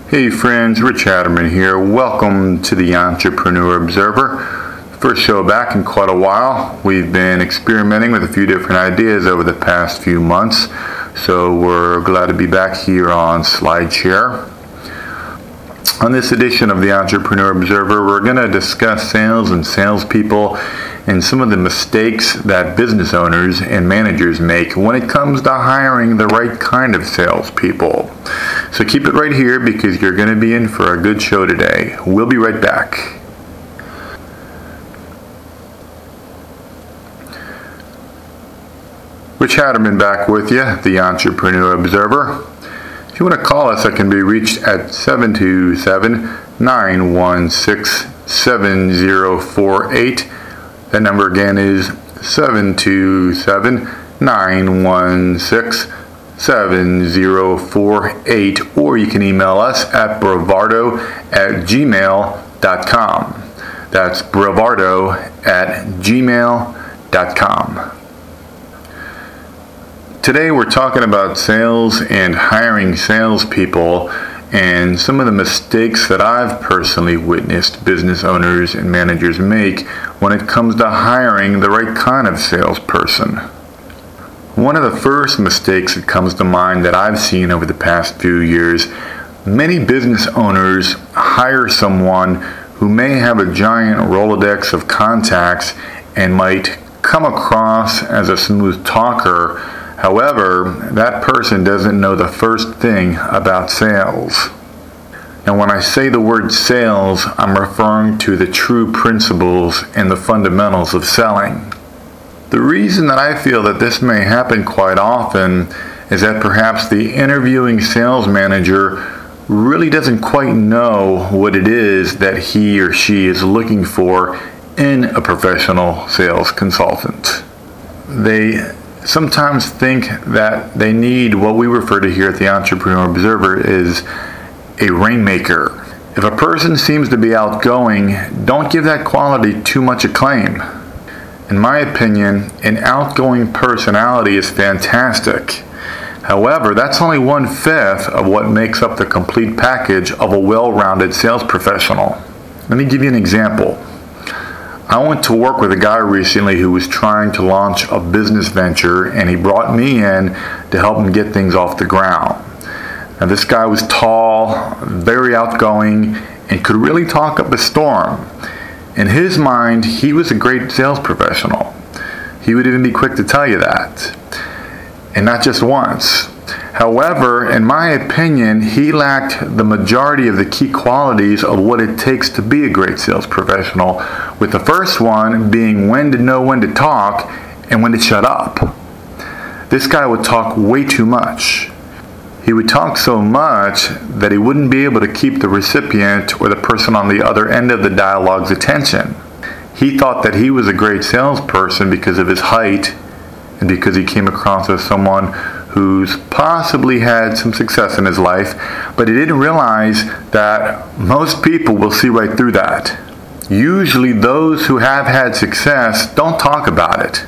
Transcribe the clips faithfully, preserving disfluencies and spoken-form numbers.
Hey friends, Rich Hatterman here. Welcome to the Entrepreneur Observer. First show back in quite a while. We've been experimenting with a few different ideas over the past few months, so we're glad to be back here on SlideShare. On this edition of the Entrepreneur Observer, we're going to discuss sales and salespeople and some of the mistakes that business owners and managers make when it comes to hiring the right kind of salespeople. So keep it right here because you're going to be in for a good show today. We'll be right back. Rich Hatterman back with you, the Entrepreneur Observer. If you want to call us, I can be reached at seven two seven, nine one six, seven zero four eight. That number again is seven two seven, nine one six, seven zero four eight, or you can email us at bravado at gmail dot com. That's bravado at gmail dot com. Today we're talking about sales and hiring salespeople and some of the mistakes that I've personally witnessed business owners and managers make when it comes to hiring the right kind of salesperson. One of the first mistakes that comes to mind that I've seen over the past few years, many business owners hire someone who may have a giant Rolodex of contacts and might come across as a smooth talker. However, that person doesn't know the first thing about sales. And when I say the word sales, I'm referring to the true principles and the fundamentals of selling. The reason that I feel that this may happen quite often is that perhaps the interviewing sales manager really doesn't quite know what it is that he or she is looking for in a professional sales consultant. They sometimes think that they need what we refer to here at the Entrepreneur Observer is a rainmaker. If a person seems to be outgoing, don't give that quality too much acclaim. In my opinion, an outgoing personality is fantastic. However, that's only one-fifth of what makes up the complete package of a well-rounded sales professional. Let me give you an example. I went to work with a guy recently who was trying to launch a business venture, and he brought me in to help him get things off the ground. Now, this guy was tall, very outgoing, and could really talk up a storm. In his mind, he was a great sales professional. He would even be quick to tell you that. And not just once. However, in my opinion, he lacked the majority of the key qualities of what it takes to be a great sales professional, with the first one being when to know when to talk and when to shut up. This guy would talk way too much. He would talk so much that he wouldn't be able to keep the recipient or the person on the other end of the dialogue's attention. He thought that he was a great salesperson because of his height and because he came across as someone who's possibly had some success in his life, but he didn't realize that most people will see right through that. Usually those who have had success don't talk about it.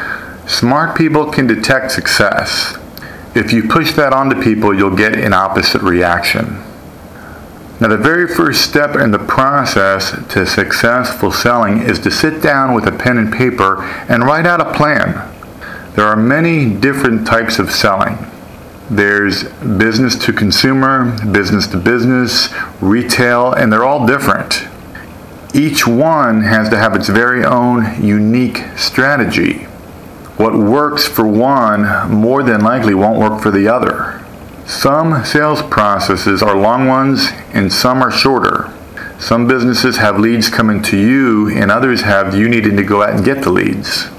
Smart people can detect success. If you push that onto people, you'll get an opposite reaction. Now, the very first step in the process to successful selling is to sit down with a pen and paper and write out a plan. There are many different types of selling. There's business to consumer, business to business, retail, and they're all different. Each one has to have its very own unique strategy. What works for one more than likely won't work for the other. Some sales processes are long ones and some are shorter. Some businesses have leads coming to you and others have you needing to go out and get the leads.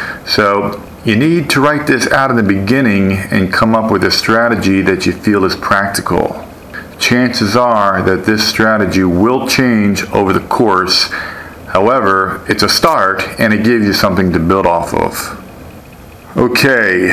So you need to write this out in the beginning and come up with a strategy that you feel is practical. Chances are that this strategy will change over the course. However, it's a start and it gives you something to build off of. Okay,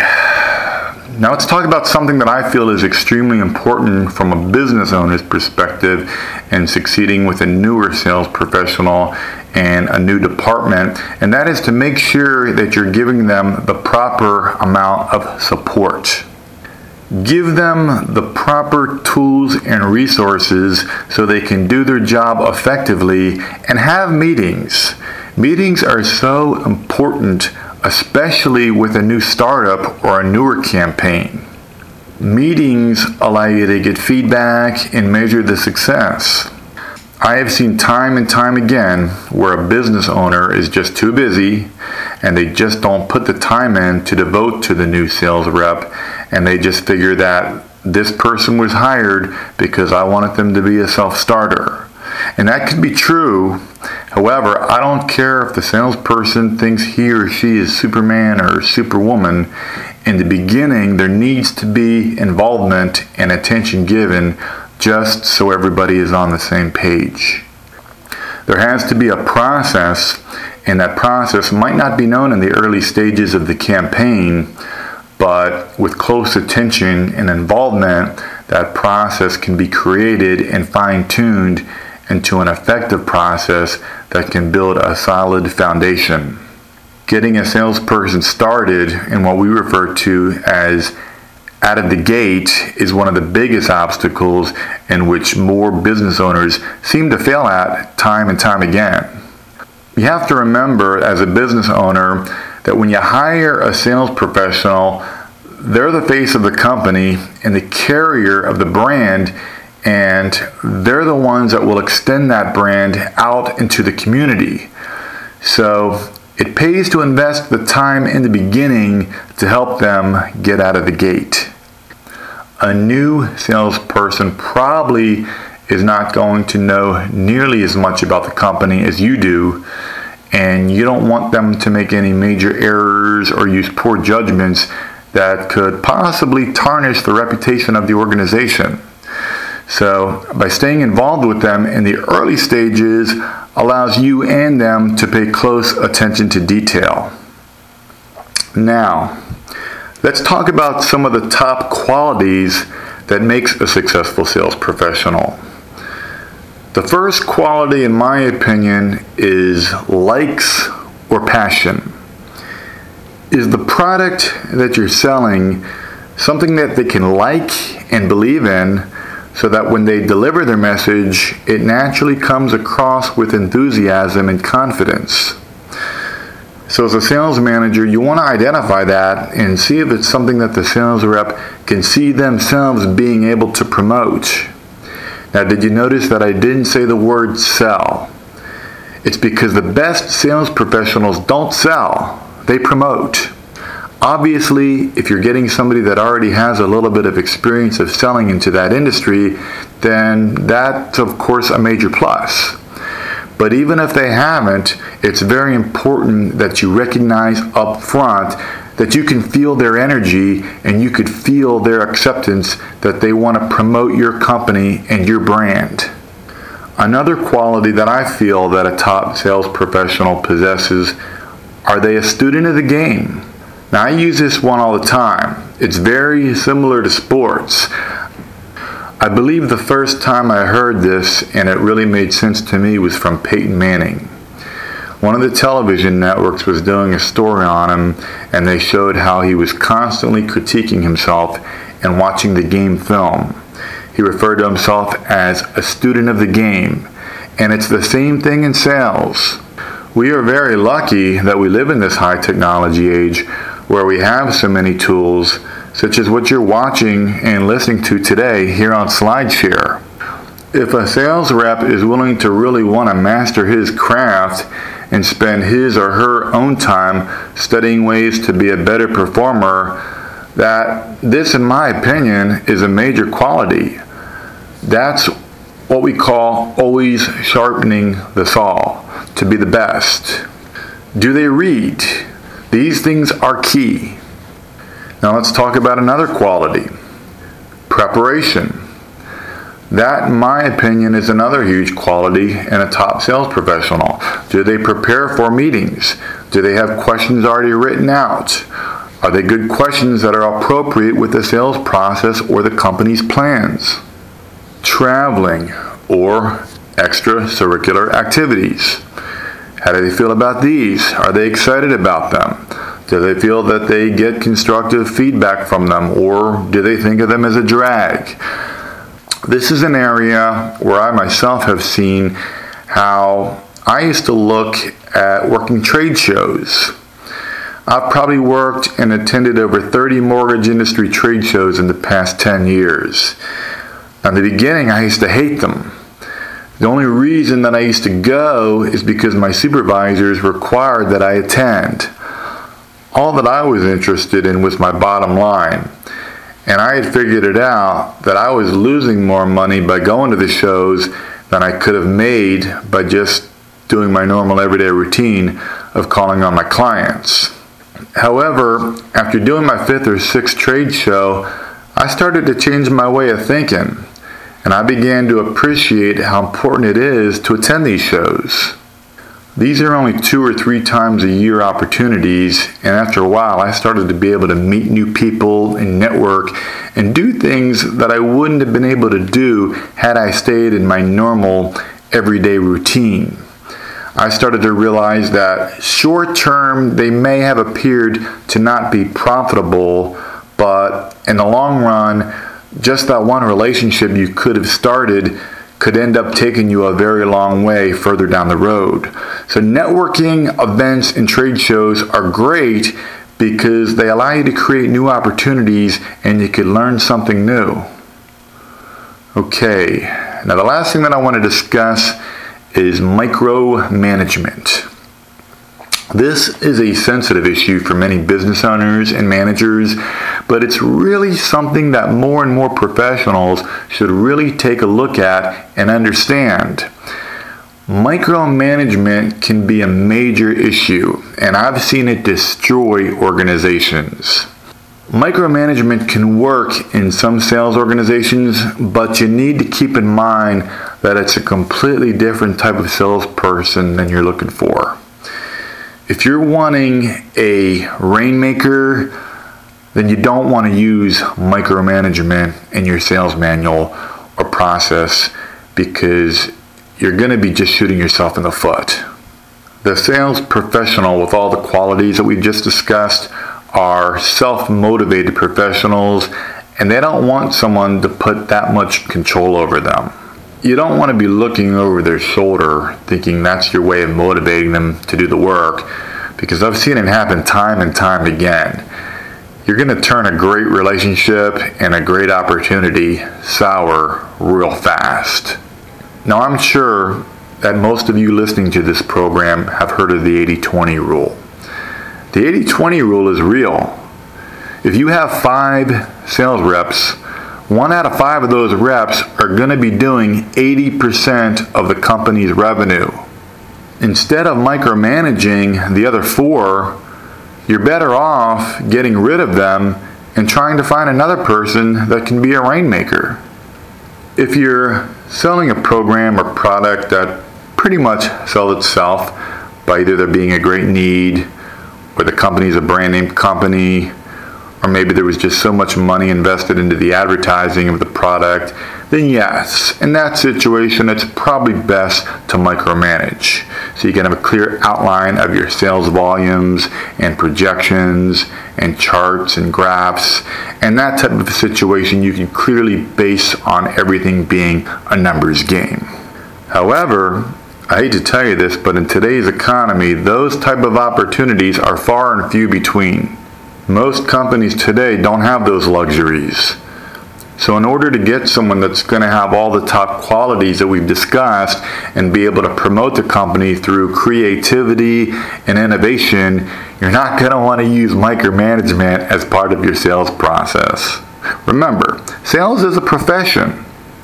now let's talk about something that I feel is extremely important from a business owner's perspective and succeeding with a newer sales professional and a new department, and that is to make sure that you're giving them the proper amount of support. Give them the proper tools and resources so they can do their job effectively, and have meetings. Meetings are so important, especially with a new startup or a newer campaign. Meetings allow you to get feedback and measure the success. I have seen time and time again where a business owner is just too busy and they just don't put the time in to devote to the new sales rep, and they just figure that this person was hired because I wanted them to be a self-starter. And that could be true. However, I don't care if the salesperson thinks he or she is Superman or Superwoman. In the beginning, there needs to be involvement and attention given just so everybody is on the same page. There has to be a process, and that process might not be known in the early stages of the campaign, but with close attention and involvement, that process can be created and fine-tuned into an effective process that can build a solid foundation. Getting a salesperson started in what we refer to as out of the gate is one of the biggest obstacles in which more business owners seem to fail at time and time again. You have to remember as a business owner that when you hire a sales professional, they're the face of the company and the carrier of the brand, and they're the ones that will extend that brand out into the community. So it pays to invest the time in the beginning to help them get out of the gate. A new salesperson probably is not going to know nearly as much about the company as you do, and you don't want them to make any major errors or use poor judgments that could possibly tarnish the reputation of the organization. So by staying involved with them in the early stages allows you and them to pay close attention to detail. Now, let's talk about some of the top qualities that makes a successful sales professional. The first quality, in my opinion, is likes or passion. Is the product that you're selling something that they can like and believe in, so that when they deliver their message, it naturally comes across with enthusiasm and confidence? So as a sales manager, you want to identify that and see if it's something that the sales rep can see themselves being able to promote. Now, did you notice that I didn't say the word sell? It's because the best sales professionals don't sell, they promote. Obviously, if you're getting somebody that already has a little bit of experience of selling into that industry, then that's of course a major plus. But even if they haven't, it's very important that you recognize up front that you can feel their energy and you could feel their acceptance that they want to promote your company and your brand. Another quality that I feel that a top sales professional possesses: are they a student of the game? Now, I use this one all the time. It's very similar to sports. I believe the first time I heard this, and it really made sense to me, was from Peyton Manning. One of the television networks was doing a story on him, and they showed how he was constantly critiquing himself and watching the game film. He referred to himself as a student of the game, and it's the same thing in sales. We are very lucky that we live in this high technology age where we have so many tools, such as what you're watching and listening to today here on SlideShare. If a sales rep is willing to really want to master his craft and spend his or her own time studying ways to be a better performer, that this, in my opinion, is a major quality. That's what we call always sharpening the saw to be the best. Do they read? These things are key. Now let's talk about another quality: preparation. That, in my opinion, is another huge quality in a top sales professional. Do they prepare for meetings? Do they have questions already written out? Are they good questions that are appropriate with the sales process or the company's plans? Traveling or extracurricular activities. How do they feel about these? Are they excited about them? Do they feel that they get constructive feedback from them, or do they think of them as a drag? This is an area where I myself have seen how I used to look at working trade shows. I've probably worked and attended over thirty mortgage industry trade shows in the past ten years. In the beginning, I used to hate them. The only reason that I used to go is because my supervisors required that I attend. All that I was interested in was my bottom line. And I had figured it out that I was losing more money by going to the shows than I could have made by just doing my normal everyday routine of calling on my clients. However, after doing my fifth or sixth trade show, I started to change my way of thinking, and I began to appreciate how important it is to attend these shows. These are only two or three times a year opportunities, and after a while I started to be able to meet new people and network and do things that I wouldn't have been able to do had I stayed in my normal everyday routine. I started to realize that short term they may have appeared to not be profitable, but in the long run, just that one relationship you could have started could end up taking you a very long way further down the road. So networking events and trade shows are great because they allow you to create new opportunities and you can learn something new. Okay, now the last thing that I want to discuss is micromanagement. This is a sensitive issue for many business owners and managers, but it's really something that more and more professionals should really take a look at and understand. Micromanagement can be a major issue, and I've seen it destroy organizations. Micromanagement can work in some sales organizations, but you need to keep in mind that it's a completely different type of salesperson than you're looking for. If you're wanting a rainmaker, then you don't want to use micromanagement in your sales manual or process because you're going to be just shooting yourself in the foot. The sales professional with all the qualities that we've just discussed are self-motivated professionals, and they don't want someone to put that much control over them. You don't want to be looking over their shoulder thinking that's your way of motivating them to do the work, because I've seen it happen time and time again. You're going to turn a great relationship and a great opportunity sour real fast. Now, I'm sure that most of you listening to this program have heard of the eighty twenty rule. The eighty twenty rule is real. If you have five sales reps, one out of five of those reps are going to be doing eighty percent of the company's revenue. Instead of micromanaging the other four, you're better off getting rid of them and trying to find another person that can be a rainmaker. If you're selling a program or product that pretty much sells itself by either there being a great need, or the company's a brand name company, or maybe there was just so much money invested into the advertising of the product, then yes, in that situation, it's probably best to micromanage. So you can have a clear outline of your sales volumes and projections and charts and graphs. And that type of situation you can clearly base on everything being a numbers game. However, I hate to tell you this, but in today's economy, those type of opportunities are far and few between. Most companies today don't have those luxuries. So in order to get someone that's going to have all the top qualities that we've discussed and be able to promote the company through creativity and innovation, you're not going to want to use micromanagement as part of your sales process. Remember, sales is a profession.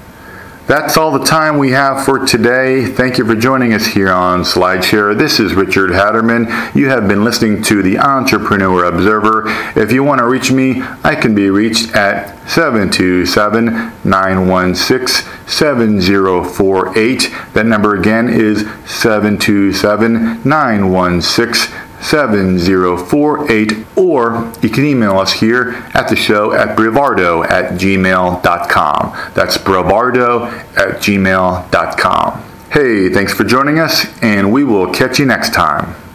That's all the time we have for today. Thank you for joining us here on SlideShare. This is Richard Hatterman. You have been listening to the Entrepreneur Observer. If you want to reach me, I can be reached at seven two seven, nine one six, seven zero four eight. That number again is seven two seven, nine one six, seven zero four eight, or you can email us here at the show at bravardo at gmail dot com. That's bravardo at gmail dot com. Hey, thanks for joining us, and we will catch you next time.